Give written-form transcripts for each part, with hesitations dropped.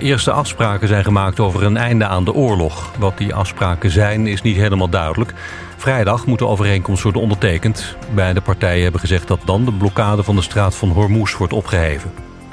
eerste afspraken zijn gemaakt over een einde aan de oorlog. Wat die afspraken zijn is niet helemaal duidelijk. Vrijdag moet de overeenkomst worden ondertekend. Beide partijen hebben gezegd dat dan de blokkade van de straat van Hormuz wordt opgeheven.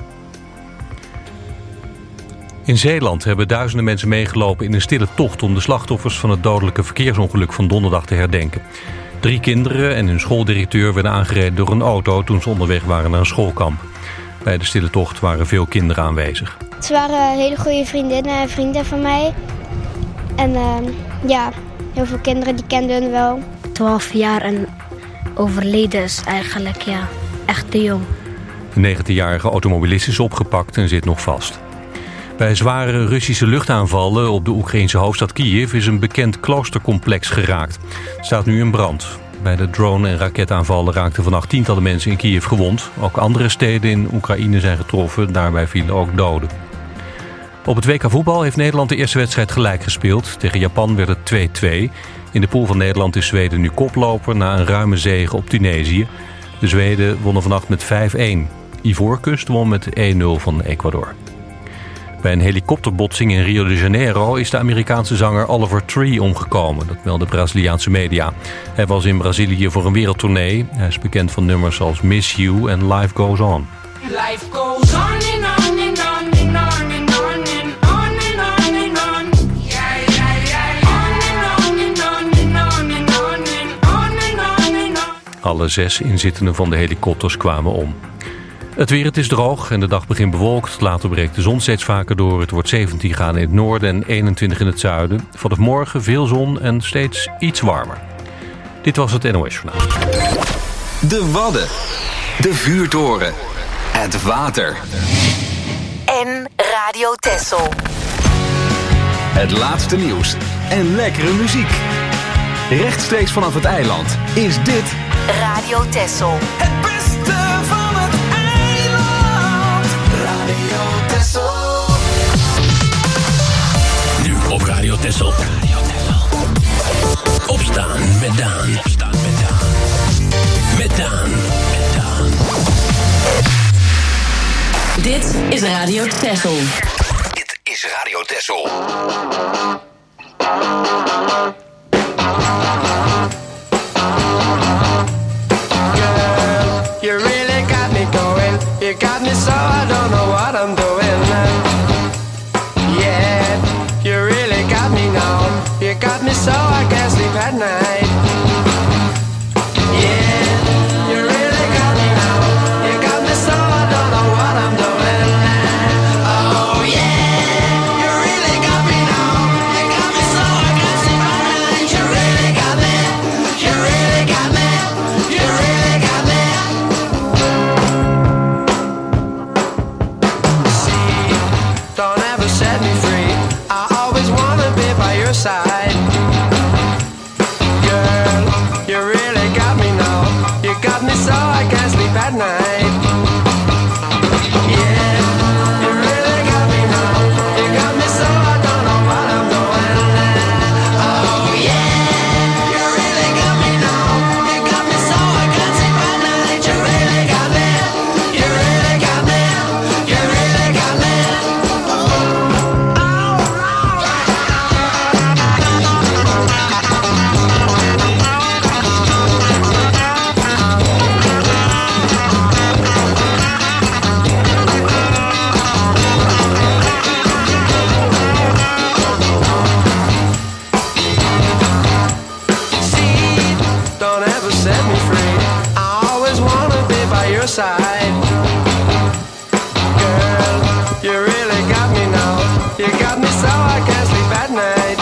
In Zeeland hebben duizenden mensen meegelopen in een stille tocht om de slachtoffers van het dodelijke verkeersongeluk van donderdag te herdenken. 3 kinderen en hun schooldirecteur werden aangereden door een auto toen ze onderweg waren naar een schoolkamp. Bij de stille tocht waren veel kinderen aanwezig. Ze waren hele goede vriendinnen en vrienden van mij. En heel veel kinderen die kenden hun wel. 12 jaar en overleden is eigenlijk, echt te jong. De 19-jarige automobilist is opgepakt en zit nog vast. Bij zware Russische luchtaanvallen op de Oekraïnse hoofdstad Kiev is een bekend kloostercomplex geraakt. Het staat nu in brand. Bij de drone- en raketaanvallen raakten vannacht tientallen mensen in Kiev gewond. Ook andere steden in Oekraïne zijn getroffen, daarbij vielen ook doden. Op het WK voetbal heeft Nederland de eerste wedstrijd gelijk gespeeld. Tegen Japan werd het 2-2. In de pool van Nederland is Zweden nu koploper na een ruime zege op Tunesië. De Zweden wonnen vannacht met 5-1. Ivoorkust won met 1-0 van Ecuador. Bij een helikopterbotsing in Rio de Janeiro is de Amerikaanse zanger Oliver Tree omgekomen. Dat melden Braziliaanse media. Hij was in Brazilië voor een wereldtournee. Hij is bekend van nummers als Miss You en Life Goes On. Life goes on and on and on and on and on and on and on and on. Yeah, yeah, yeah. On and on and on and on and on and on and on and on. Alle 6 inzittenden van de helikopters kwamen om. Het weer, het is droog en de dag begint bewolkt. Later breekt de zon steeds vaker door. Het wordt 17 graden in het noorden en 21 in het zuiden. Vanaf morgen veel zon en steeds iets warmer. Dit was het NOS Journaal. De Wadden. De Vuurtoren. Het water. En Radio Texel. Het laatste nieuws en lekkere muziek. Rechtstreeks vanaf het eiland is dit Radio Texel. het beste van het eiland. Radio Texel. Nu op Radio Texel. Opstaan met Daan. Met Daan. Dit is Radio Texel. Dit is Radio Texel. You really got me going. You got me so I don't know what I'm doing. Yeah, you really got me now. You got me so I can't sleep at night. Yeah, you really got me now. You got me so I don't know what I'm doing. Oh yeah, you really got me now. You got me so I can't sleep at night. You really got me. You really got me. You really got me. Don't ever set me free. I always wanna be by your side. Girl, you really got me now. You got me so I can't sleep at night. Yeah, you really got me now. You got me so I don't know what I'm doing. Oh yeah, you really got me now. You got me so I can't sleep at night. You really got me. You really got me. You really got me. See, don't ever set me free. I always wanna be by your side. Girl, you really got me now. You got me so I can't sleep at night.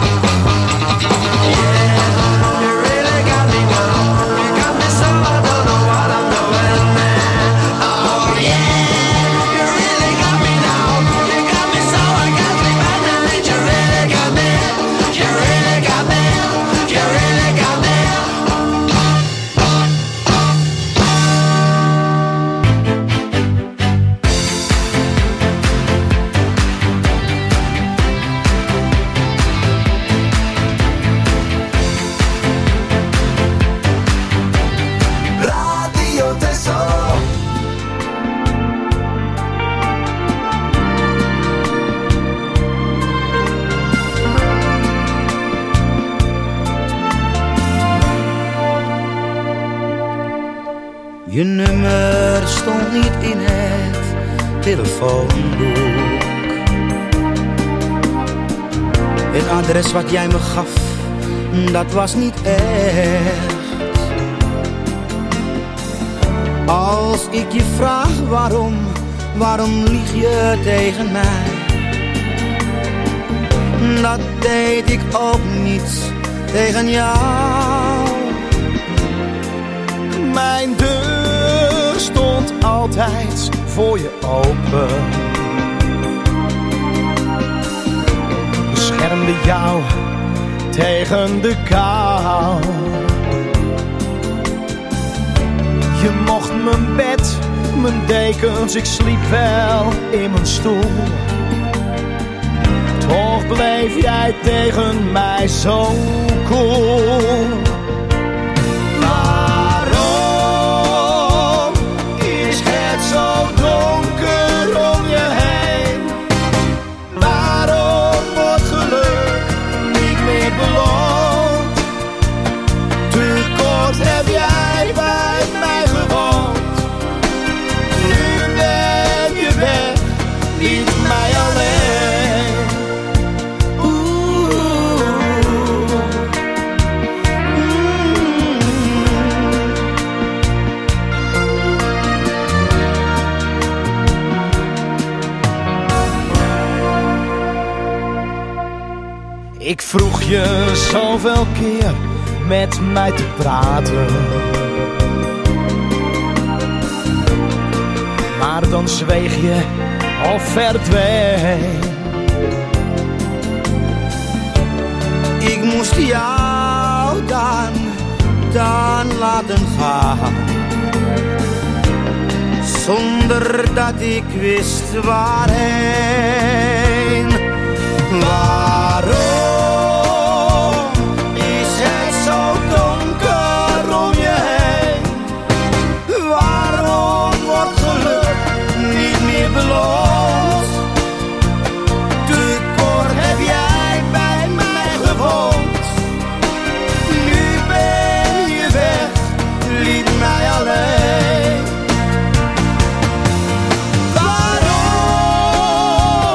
Yeah, you really got me now. You got me so I don't know what I'm doing. Oh yeah, you really got me now. You got me so I can't sleep at night. You really got me. You really got me. You really got me. stond niet in het telefoonboek. Het adres wat jij me gaf, dat was niet echt. Als ik je vraag waarom lieg je tegen mij? Dat deed ik ook niet tegen jou. Mijn deur stond altijd voor je open. Beschermde jou tegen de kou. Je mocht mijn bed, mijn dekens, ik sliep wel in mijn stoel. Toch bleef jij tegen mij zo cool. Waarom is het zo donker om je heen? Waarom wordt geluk niet meer beloond? Te kort heb jij bij mij gewoond. Nu ben je weg, liet mij alleen. Ik vroeg je zoveel keer met mij te praten, maar dan zweeg je of verdween. Ik moest jou dan laten gaan, zonder dat ik wist waarheen. Waarom is het zo donker om je heen? Waarom wordt geluk niet meer beloond? Te kort heb jij bij mij gewoond. Nu ben je weg, liet mij alleen. Waarom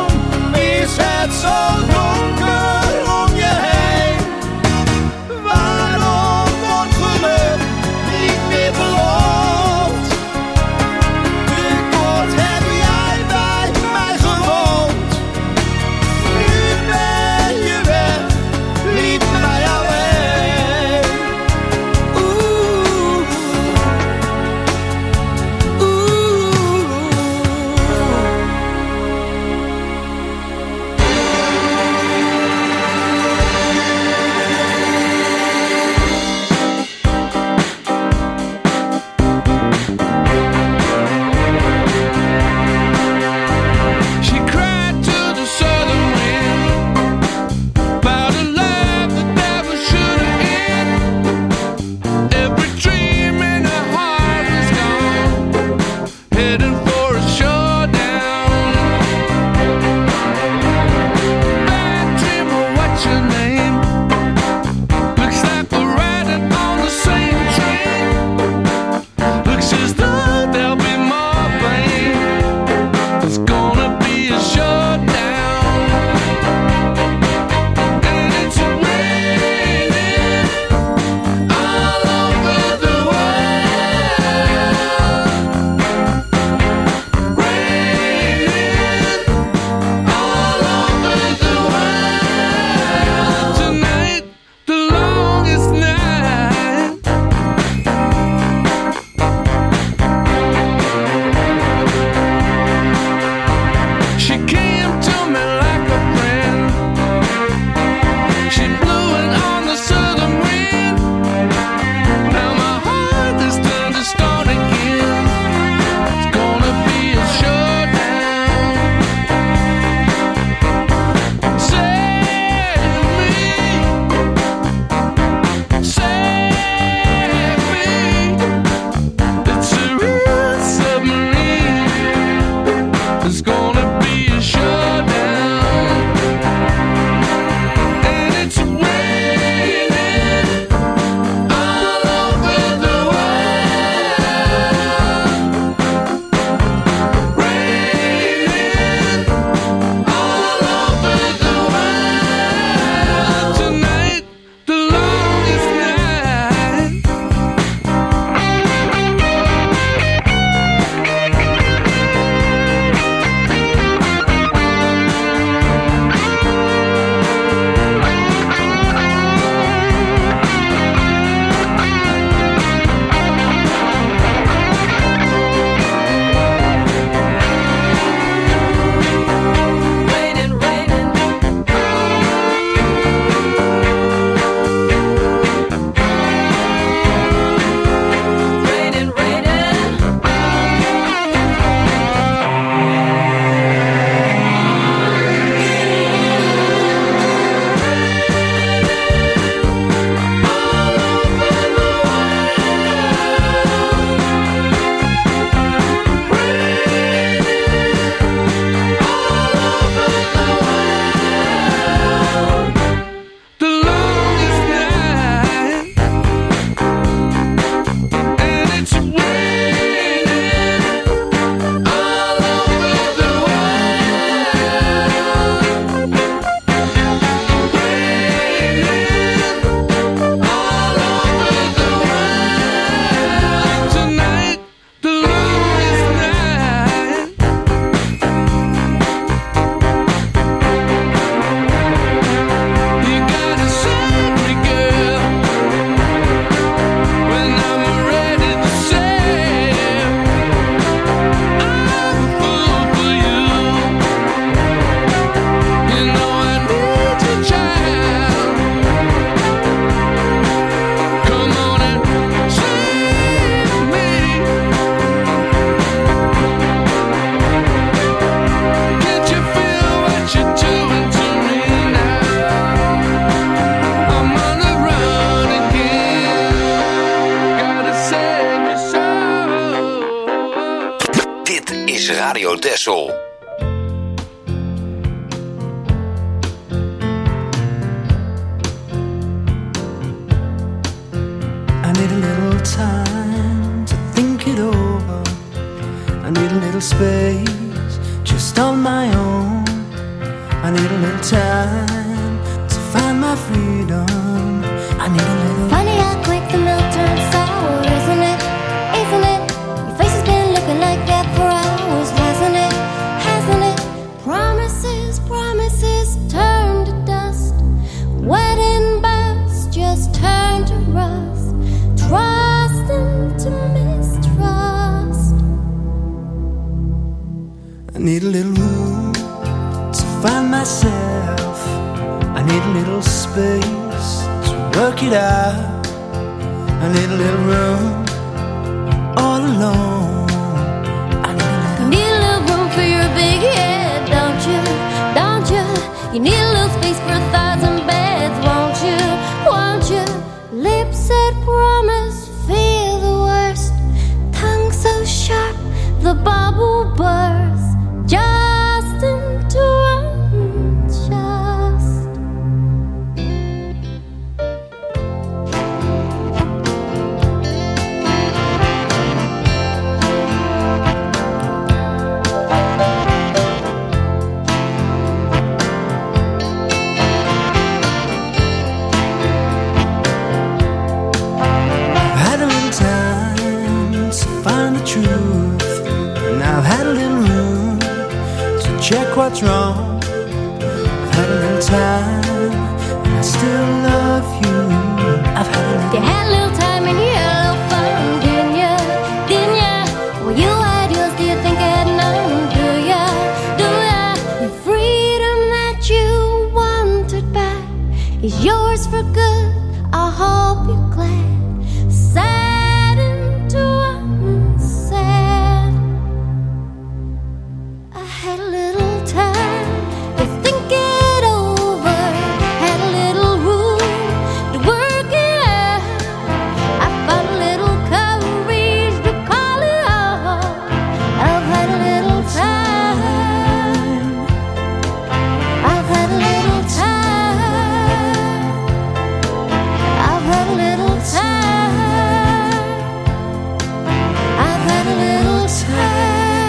Texel. I need a little time to think it over. I need a little space just on my own. I need a little time to find my freedom. I need a little. Funny how quick the milk turns sour, isn't it? Isn't it? Your face has been looking like that for hours, hasn't it? Hasn't it? Promises, promises turn to dust. Wedding bells just turn to rust. Trust into mistrust. I need a little room to find myself. I need a little space to work it out. I need a little room all alone. I need a little room for your big head, don't you? Don't you? You need a little space for 1,000 beds, won't you? Won't you? Lips that promise, feel the worst. Tongue so sharp, the bubble bursts. Just into unjust. I've had a little time to find the truth, and I've had a little room to check what's wrong. I've had a little time, and I still love you. I've had a little. You had a little time and you had a little fun, didn't ya? Didn't ya? Well, you had yours, do you think I had none? Do ya? Do ya? The freedom that you wanted back is yours for good. I hope you're glad. Sad into unsaid. I had a little time to think it over. Had a little room to work it out. I found a little courage to call it off. I've had a little time. I've had a little time. I've had a little time. I've had a little time.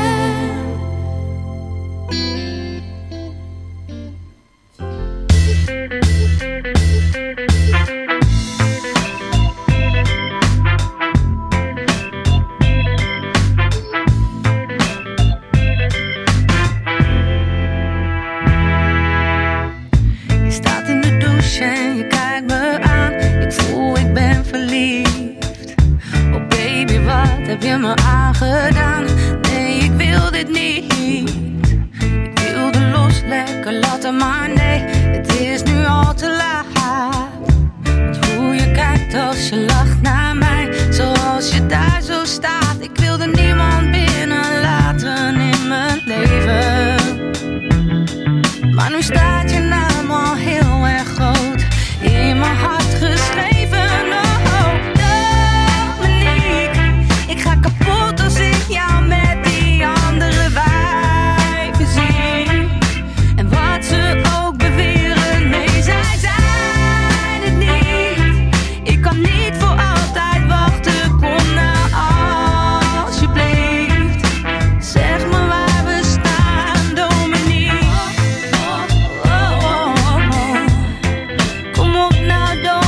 Je staat in de douche en je kijkt me aan. Ik voel, ik ben verliefd. Oh baby, wat heb je me aangedaan? Nee, ik wil dit niet. Ik wilde los, lekker laten, maar nee, het is nu al te laat. Want hoe je kijkt als je lacht naar mij, zoals je daar zo staat. Ik wilde niemand binnenlaten in mijn leven. Maar nu staat je naam al heel erg groot in mijn hart geschreven. Oh, Dominique, ik ga kapot als ik jou met die andere wijven zie. En wat ze ook beweren, nee, zij zijn het niet. Ik kan niet voor altijd wachten, kom nou alsjeblieft. Zeg me waar we staan, Dominique. Kom op nou, Dominique.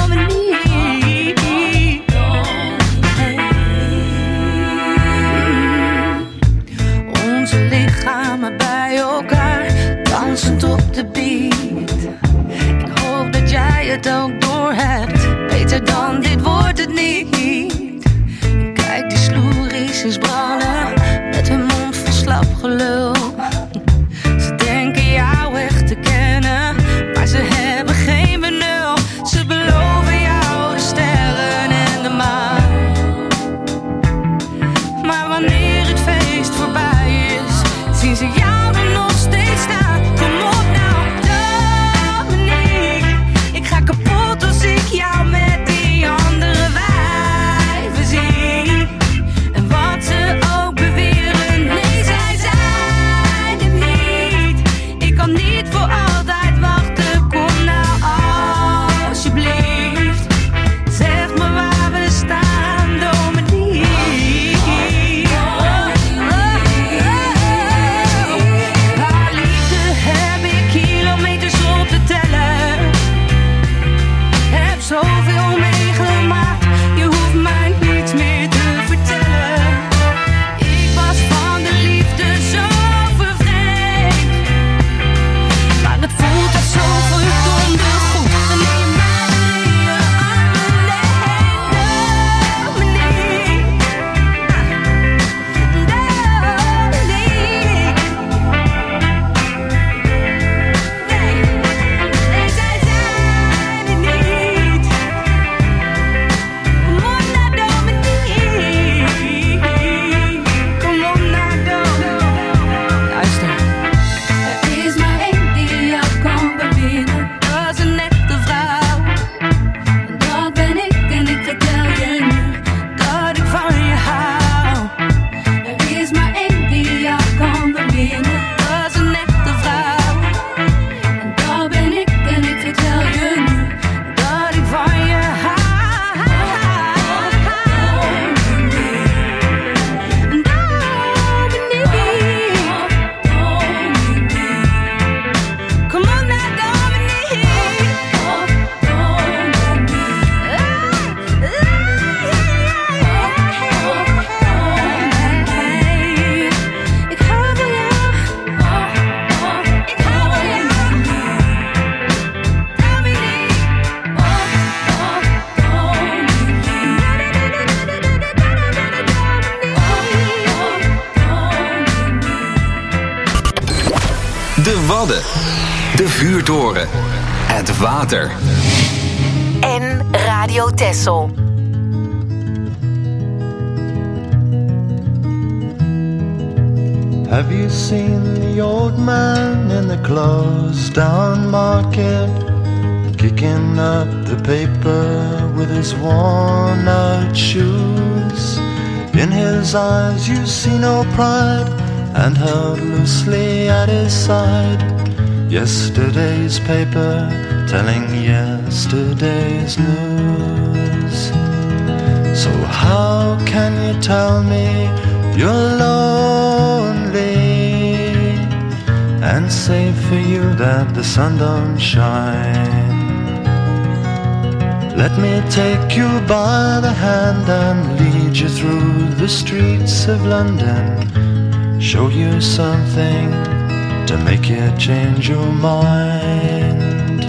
Wadden. De vuurtoren. Het water. En Radio Texel. Have you seen the old man in the closed down market, kicking up the paper with his worn out shoes? In his eyes you see no pride, and held loosely at his side, yesterday's paper telling yesterday's news. So how can you tell me you're lonely and say for you that the sun don't shine? Let me take you by the hand and lead you through the streets of London, show you something to make you change your mind.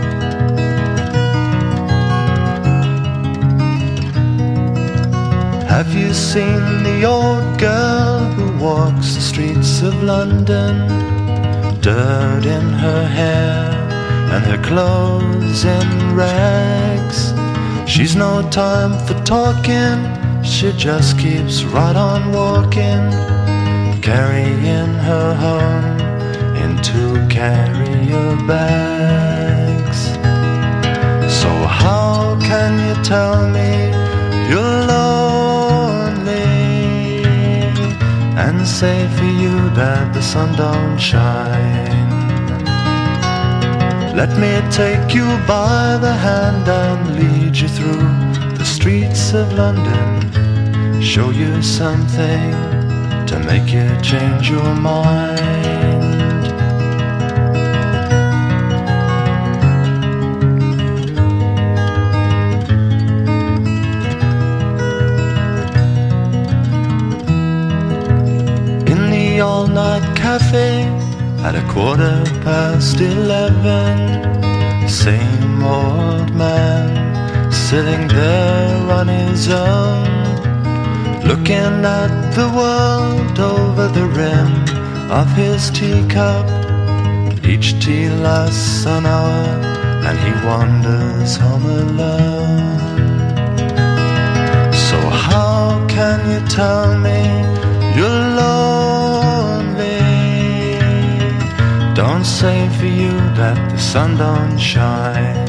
Have you seen the old girl who walks the streets of London? Dirt in her hair and her clothes in rags. She's no time for talking, she just keeps right on walking, carrying her home in 2 carrier bags. So how can you tell me you're lonely and say for you that the sun don't shine? Let me take you by the hand and lead you through the streets of London, show you something to make you change your mind. In the all-night cafe at 11:15, same old man sitting there on his own, looking at the world over the rim of his teacup. Each tea lasts an hour and he wanders home alone. So how can you tell me you're lonely? Don't say for you that the sun don't shine.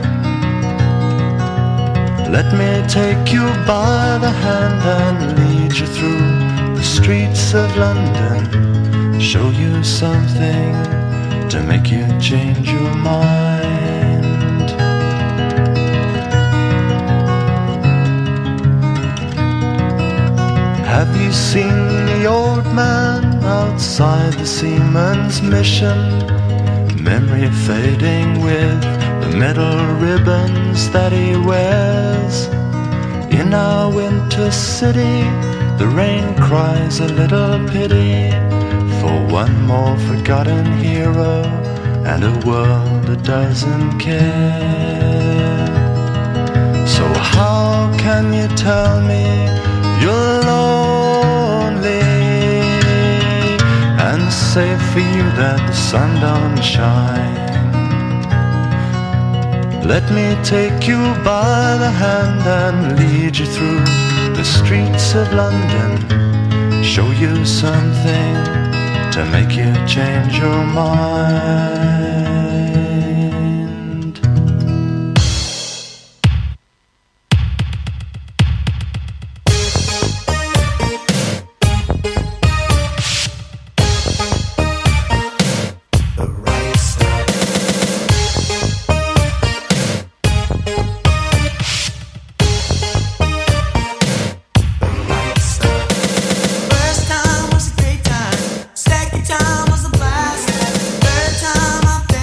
Let me take you by the hand and lead you through the streets of London, show you something to make you change your mind. Have you seen the old man outside the Seaman's Mission? Memory fading with the metal ribbons that he wears. In our winter city, the rain cries a little pity for one more forgotten hero and a world that doesn't care. So how can you tell me you're lonely and say for you that the sun don't shine? Let me take you by the hand and lead you through the streets of London, show you something to make you change your mind. First time was a great time, second time was a blast, third time I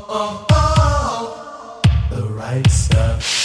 the right stuff.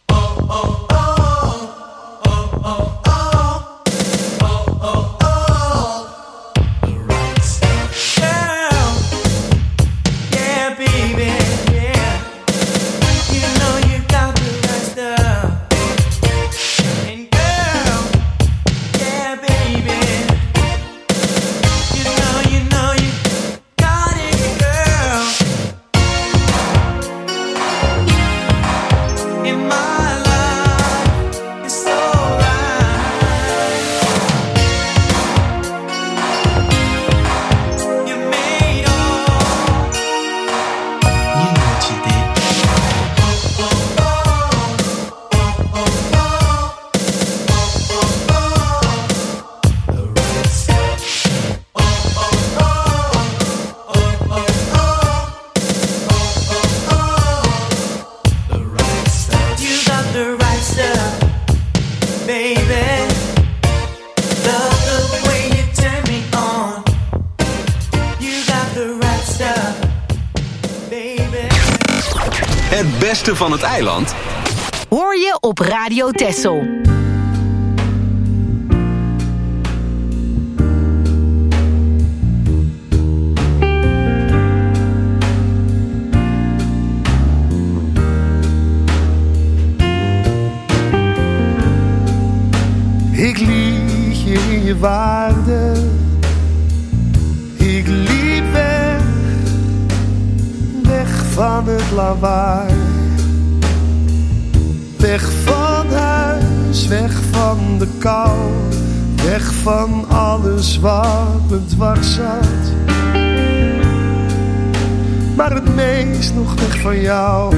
Het beste van het eiland hoor je op Radio Texel. Ik liet je in je waarde. Ik liep weg, weg van het lawaai. Weg van huis, weg van de kou. Weg van alles wat me dwars zat. Maar het meest nog weg van jou.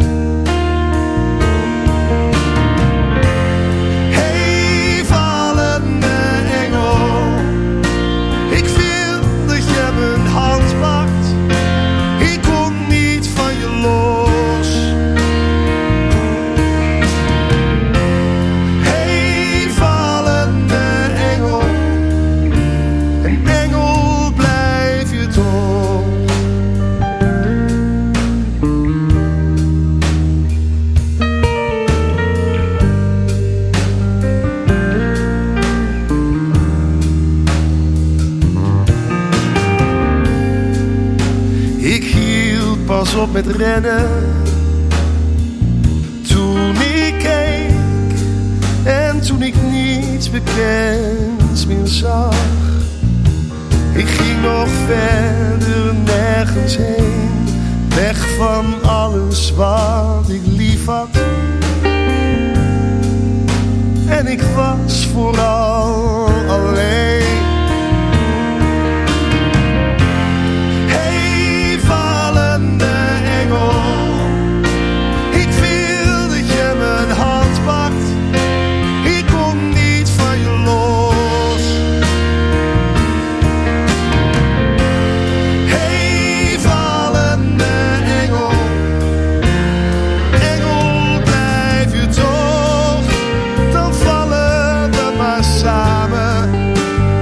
Hey, vallende engel, ik wil dat je mijn hand pakt. Ik kom niet van je los. Hey, vallende engel, een engel blijf je toch. Ik hield pas op met rennen toen ik keek en toen ik niets bekends meer zag. Ik ging nog verder nergens heen, weg van alles wat ik lief had. En ik was vooral alleen. Hey, vallende engel, ik wil dat je mijn hand pakt. Ik kom niet van je los. Hey, vallende engel, engel blijf je toch. Dan vallen we maar samen.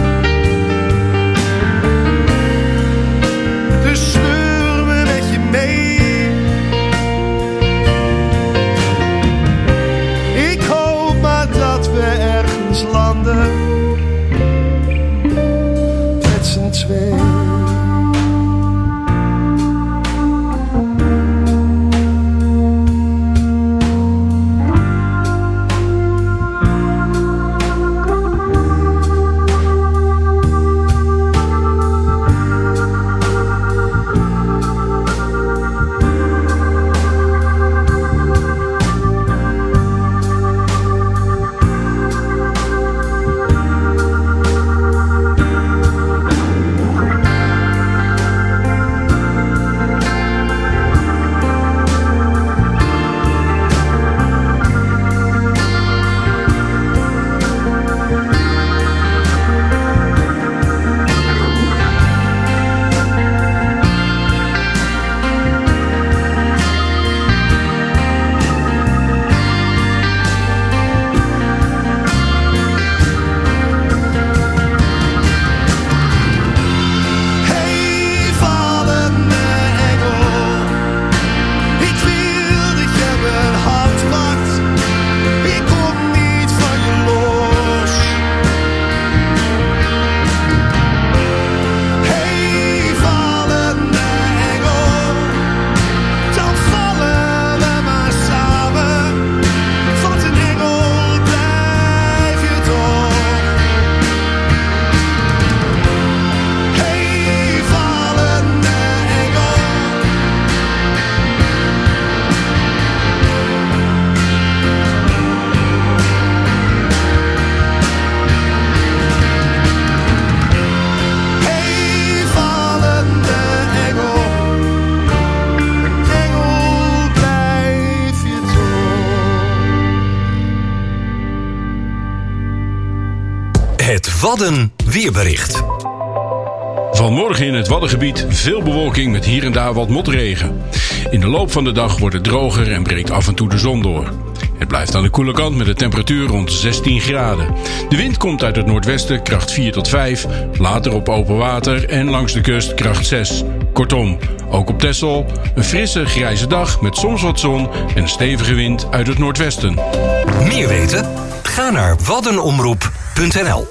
Wadden weerbericht. Vanmorgen in het Waddengebied veel bewolking met hier en daar wat motregen. In de loop van de dag wordt het droger en breekt af en toe de zon door. Het blijft aan de koele kant met een temperatuur rond 16 graden. De wind komt uit het noordwesten, kracht 4 tot 5. Later op open water en langs de kust kracht 6. Kortom, ook op Texel een frisse grijze dag met soms wat zon en een stevige wind uit het noordwesten. Meer weten? Ga naar waddenomroep.nl.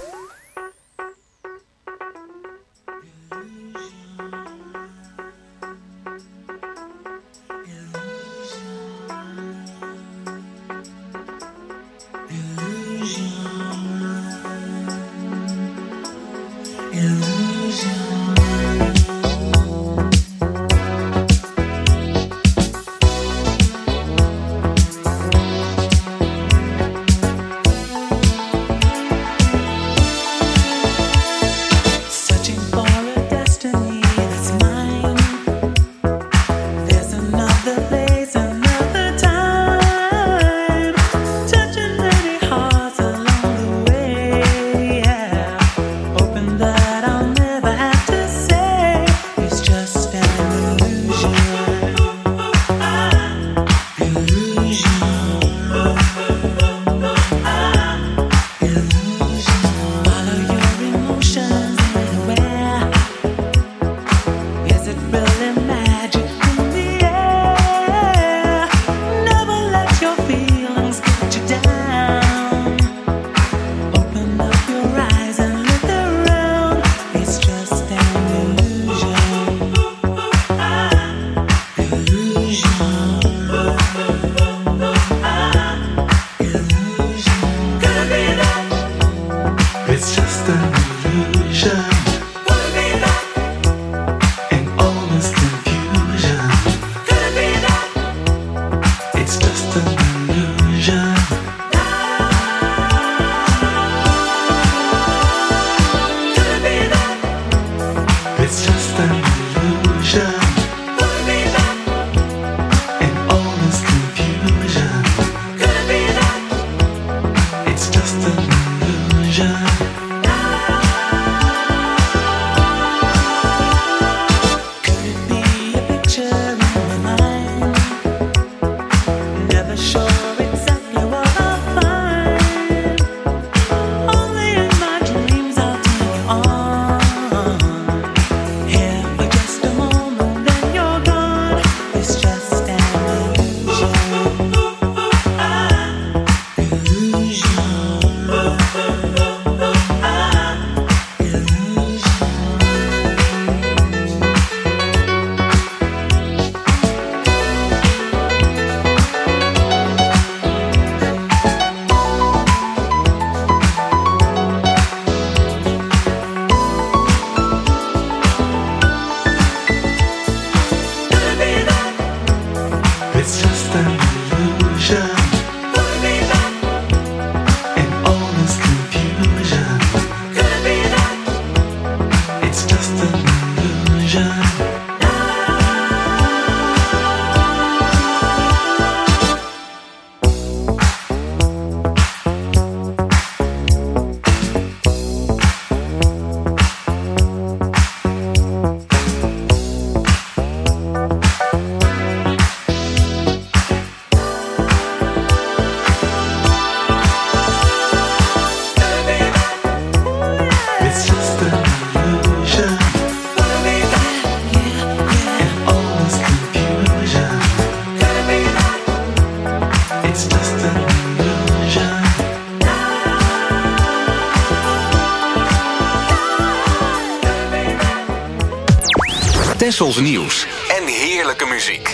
Tessels nieuws en heerlijke muziek.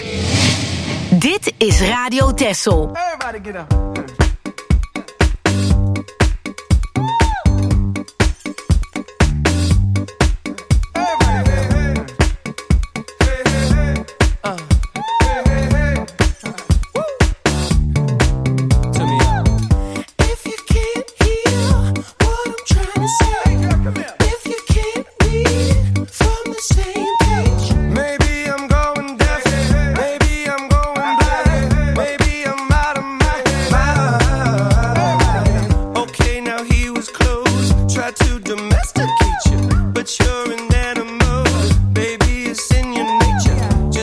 Dit is Radio Tessel. Everybody get up. My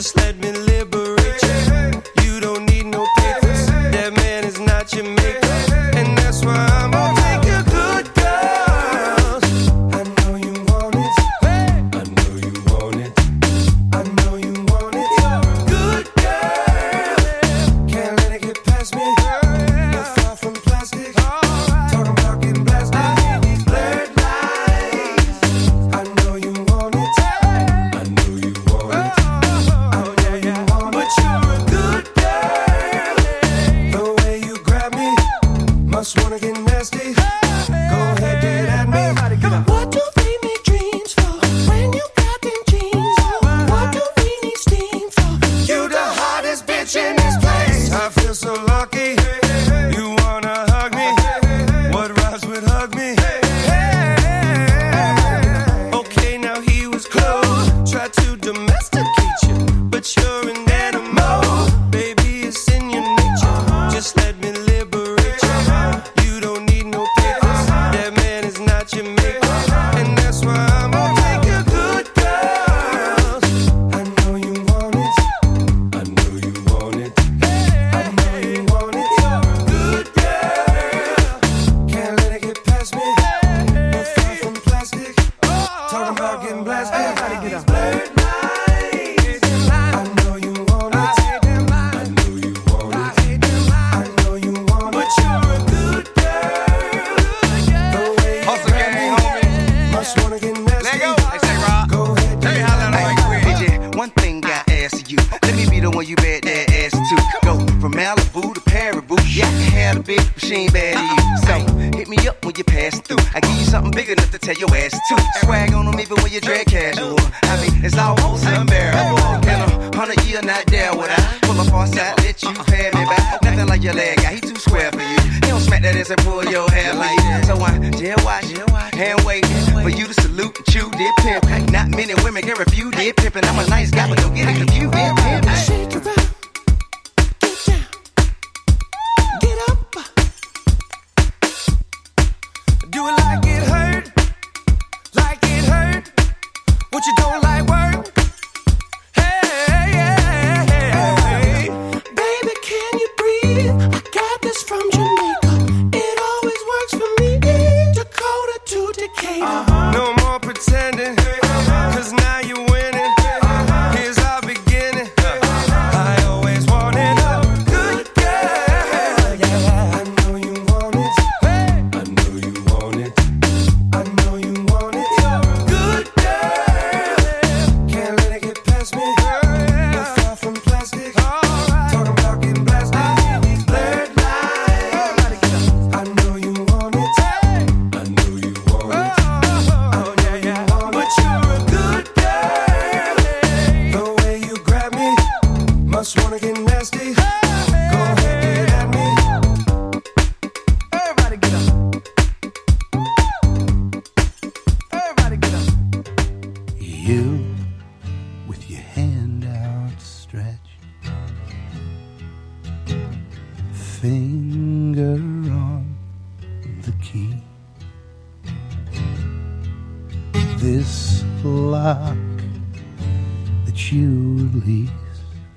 Just let me liberate you. You don't need no papers. That man is not your maker, and that's why I'm gonna take your good girls. I know you want it. I know you want it. I know you want it. Good girl. Can't let it get past me. Not far from plastic. Talking about getting blasted. These blurred lines. I know you want it. I know you want it. I know you want it. But you're a good girl. The way you grab me, must wanna get nasty. Go ahead, get at me. What do we need dreams for when you got them jeans on? What do we need steam for? You the hottest bitch in this place. I feel so lucky. You wanna hug me? What rhymes with hug me? Okay, now he was close. Tried to domesticate you, but you're an animal. Baby, it's in your nature. Just let me liberate you. You don't need no papers. That man is not your maker, and that's why I'm gonna take your good girls. I know you want it. I know you want it. I know you want it. Good girl. Can't let it get past me. We're far from plastic. Talking about getting blasted. These blurred lines. I know you want it. I know you want it. I know you want it. But you're a good girl. The way you grab me, must wanna get nasty. Go ahead, Let me holler at you quick. DJ, one thing I ask you. Let me be the one you bet that ass to. Go from Malibu to Paribu. Yeah, I can have a bitch, but she ain't bad to you. So hit me up when you pass through. I give you something big enough to tell your ass to. Swag on them even when you drag casual. I mean, it's almost unbearable. In 100 years, not there would I pull up on side, let you pay me back. Nothing like your leg guy, he too square for you. He don't smack that ass and pull your hair like that. So I jail watch, hand wait for you to salute and chew, did pimp. Not many women can refuse, did pimpin'. I'm a nice guy, but don't get it confused, did pimp. shake it up, get down, get up. Do it like it hurt, like it hurt. What you don't like work? Hey, baby, can you breathe? I got this from Jamaica. It always works for me. Dakota to Decatur. No more pretending, 'cause now you're winning. Here's our beginning. I always wanted a good girl. I know you want it. I know you want it. I know you want it. Good girl. Can't let it get past me. Not far from plastic. Talking about getting blasted. These blurred lines. I know you want it. I know you want it. I know you want it. But you're a good girl. The way you grab me, must wanna get nasty. Go ahead, get at me. Everybody get up. Everybody get up. You with your hand outstretched, finger on the key. This lock that you release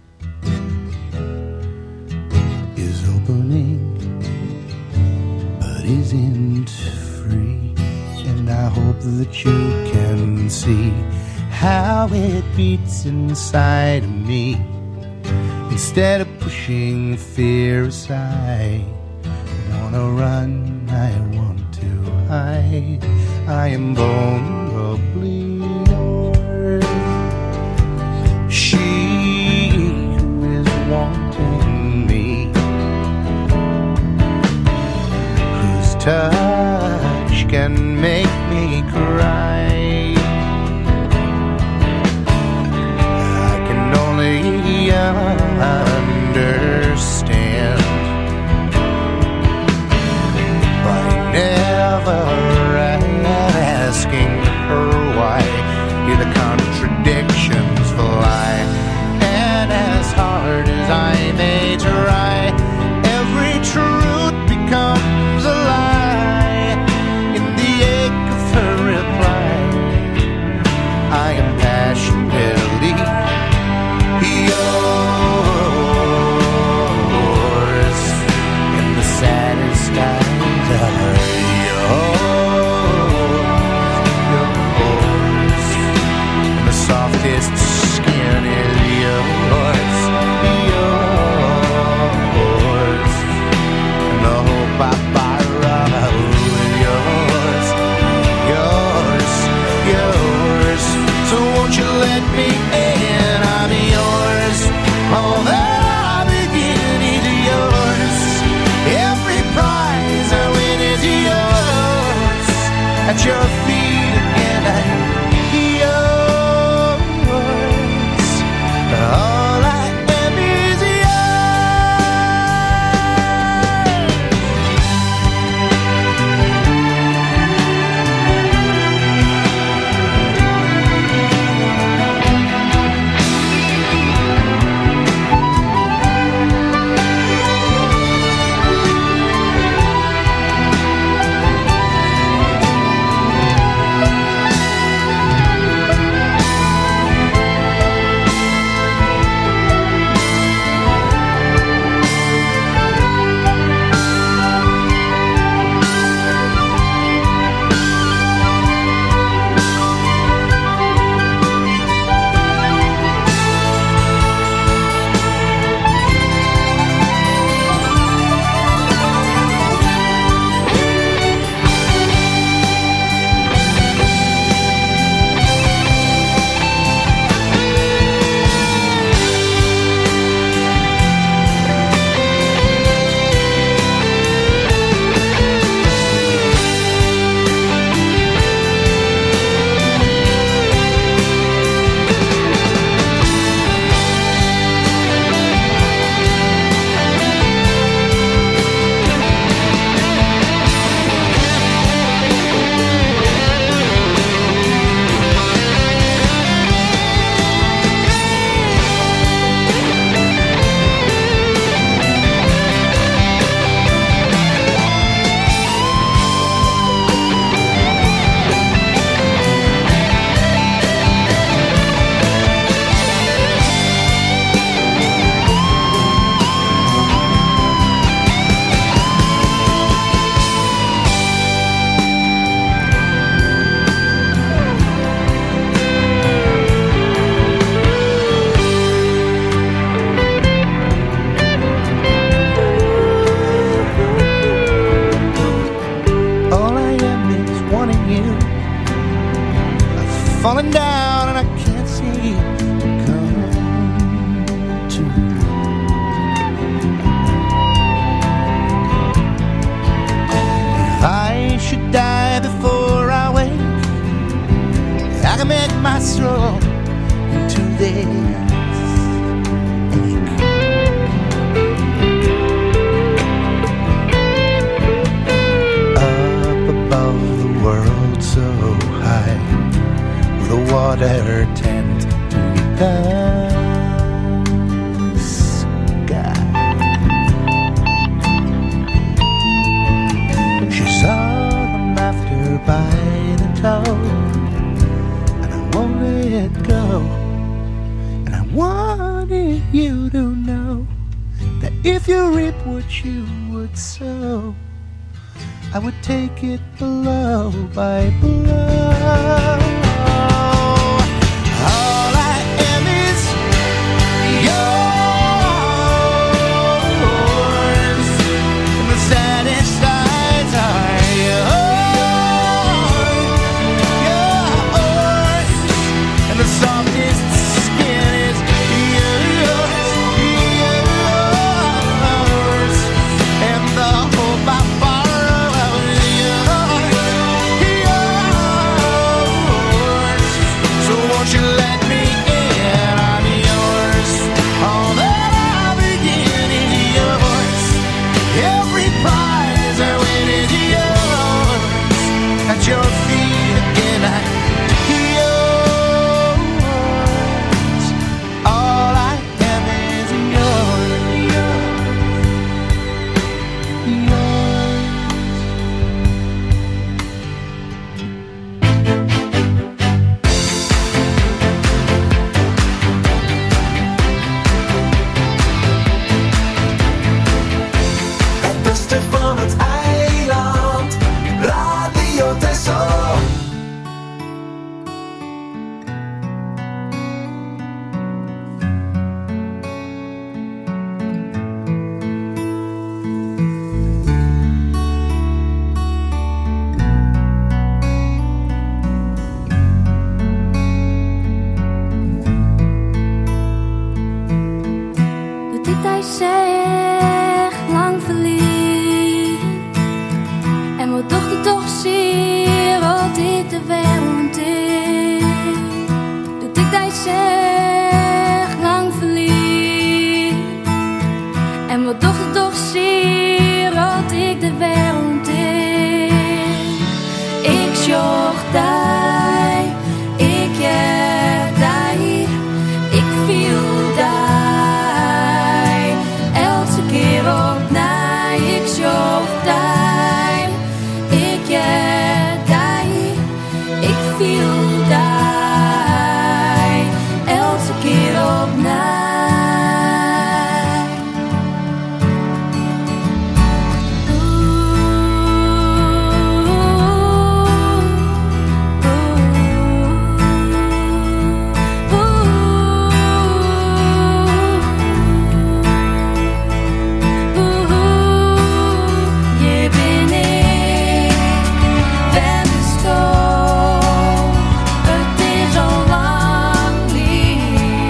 is opening, but isn't free. And I hope that you can see how it beats inside of me. Instead of pushing fear aside, I wanna run, I want to hide. I am vulnerably yours. She who is wanting me, whose touch can make me cry. I can only understand by never asking her why. If you reap what you would sow, I would take it blow by blow. All I am is yours, and the saddest sides are yours, and the softest skin is yours, and the hope I borrow is yours. So won't you let me in? I'm yours. All that I begin is yours. Every prize I win is yours. At your feet again, I'm yours. All I am is yours. Het beste van het eiland, Radio Texel. De tijd zegt lang verliefd. En wat dochter toch zie wat ik de wereld is. De tijd zegt lang verliefd. En wat dochter toch zie wat ik de wereld is. Ik zocht daar, ik heb daar, ik viel daar. Elke keer op naar, ik zocht daar, ik heb daar, ik viel daar. Elke keer op naar. Je ben ik, ben bestolen. Het is al lang lief.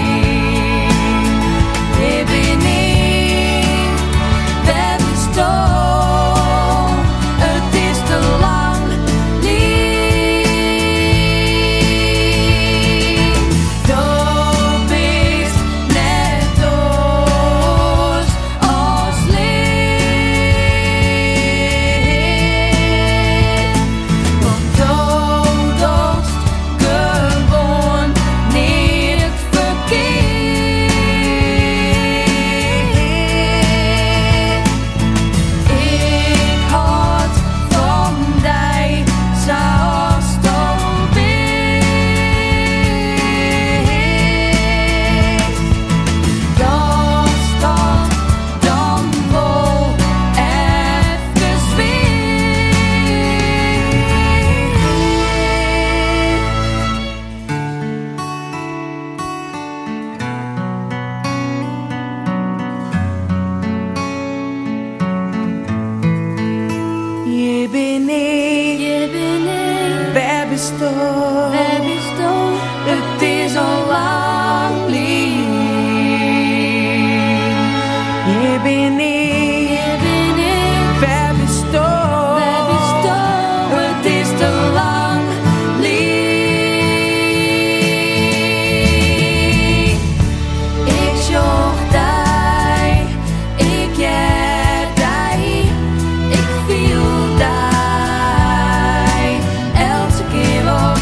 Je ben ik, ben bestolen. Het is te lang lief. Dat is net als lief. Want dood gewoon niet verkeerd. Ik had van die zoals het is. Dat staat dan wel even weer. Je ben ik, wij bestaan. Het is al lang lief. Je ben ik, wij bestaan. Het is te lang lief. Ik zocht daar, ik heb daar, ik viel daar. Elke keer op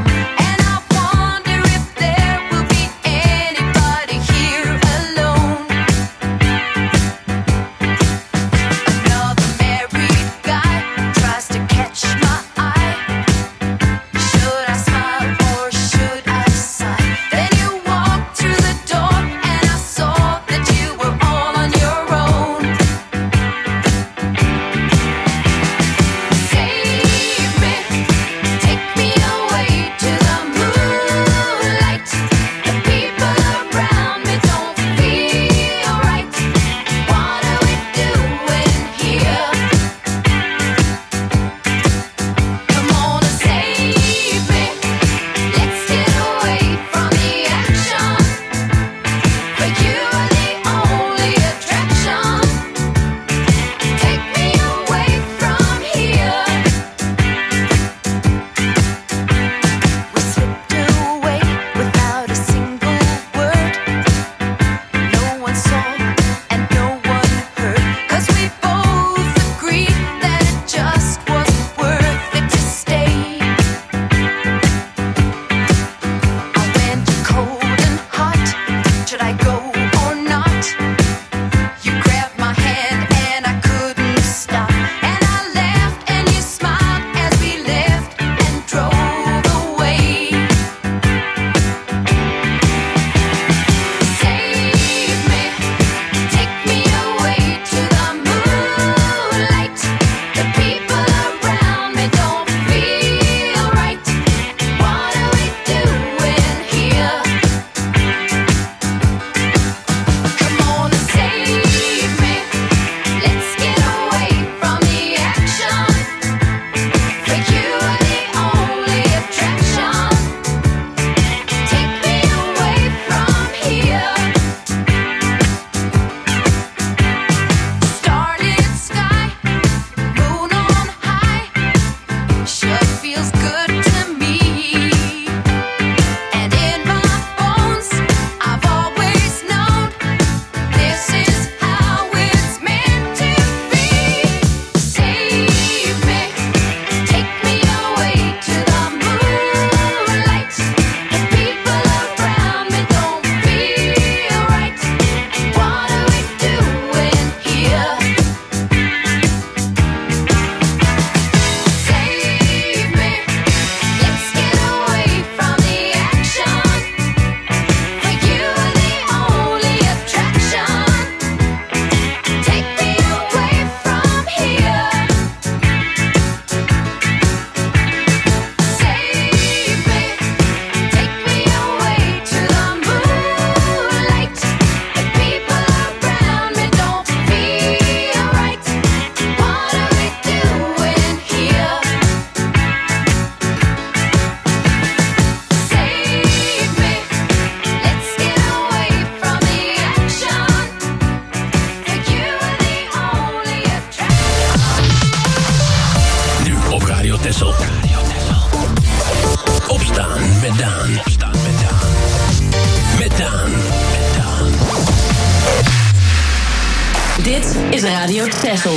Dit is Radio Texel.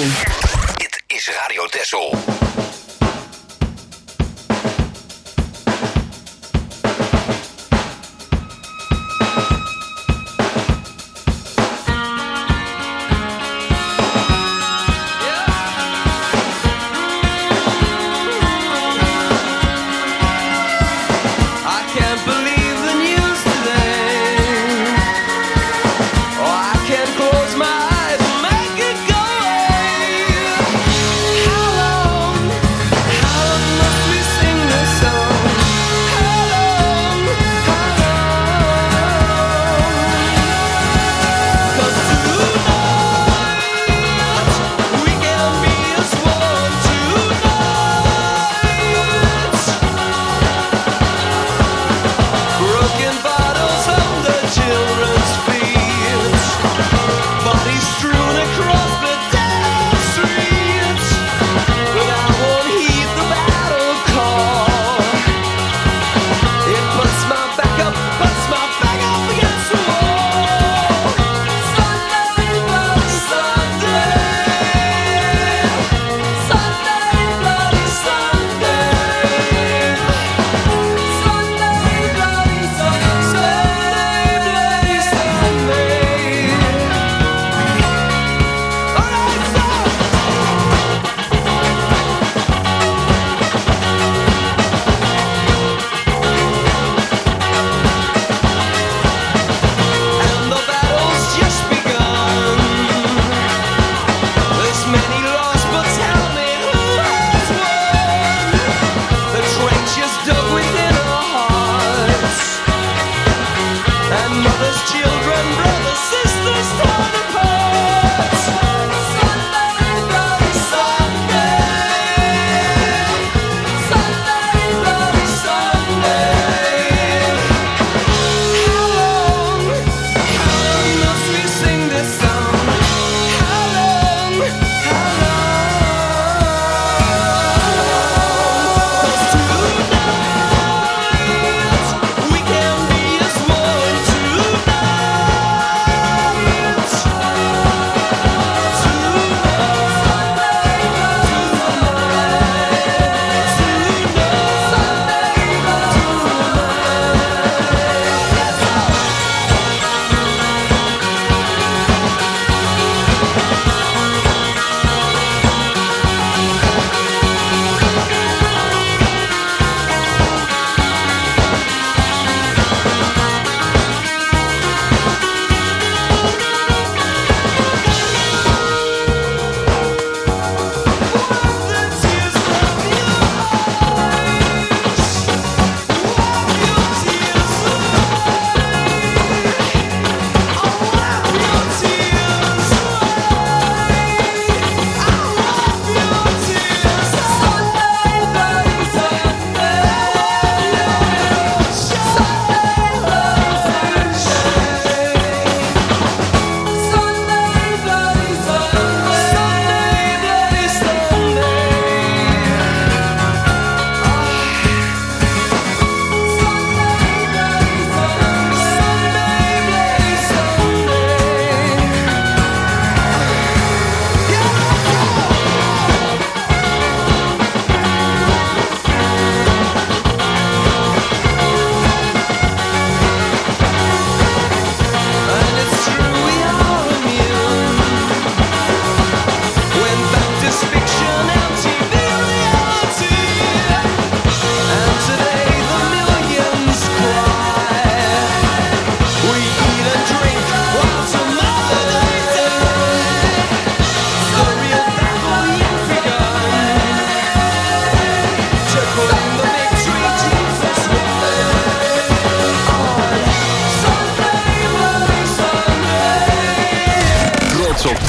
Dit is Radio Texel. How long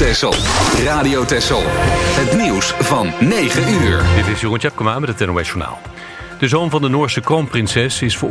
Texel. Radio Texel. Het nieuws van 9 uur. Dit is Jeroen Tjepkema met het NOS Journaal. De zoon van de Noorse kroonprinses is